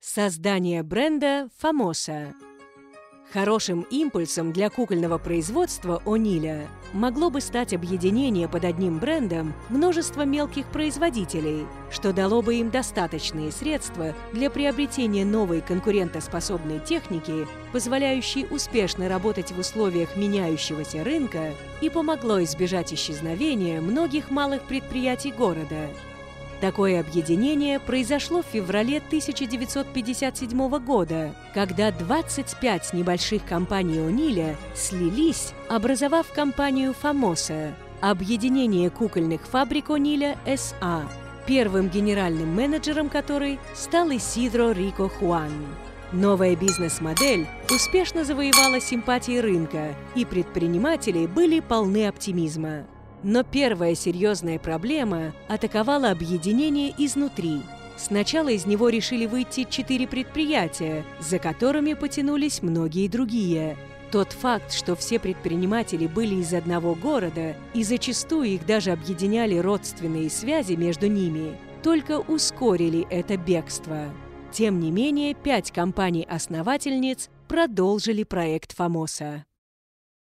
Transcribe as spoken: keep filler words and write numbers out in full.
Создание бренда Famosa. Хорошим импульсом для кукольного производства О'Ниля могло бы стать объединение под одним брендом множества мелких производителей, что дало бы им достаточные средства для приобретения новой конкурентоспособной техники, позволяющей успешно работать в условиях меняющегося рынка, и помогло избежать исчезновения многих малых предприятий города. Такое объединение произошло в феврале тысяча девятьсот пятьдесят седьмого года, когда двадцать пять небольших компаний О'Ниля слились, образовав компанию Famosa, объединение кукольных фабрик О'Ниля эс а, первым генеральным менеджером которой стал Исидро Рико Хуан. Новая бизнес-модель успешно завоевала симпатии рынка, и предприниматели были полны оптимизма. Но первая серьезная проблема атаковала объединение изнутри. Сначала из него решили выйти четыре предприятия, за которыми потянулись многие другие. Тот факт, что все предприниматели были из одного города, и зачастую их даже объединяли родственные связи между ними, только ускорили это бегство. Тем не менее, пять компаний-основательниц продолжили проект Famosa.